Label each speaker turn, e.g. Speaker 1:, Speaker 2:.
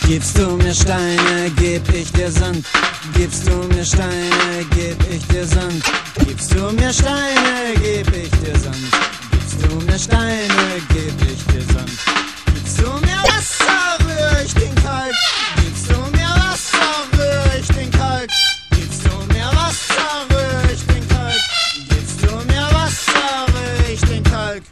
Speaker 1: Gibst du mir Steine, geb ich dir Sand. Gibst du mir Steine, geb ich dir Sand. Gibst du mir Steine, geb ich dir Sand. Gibst du mir Steine, geb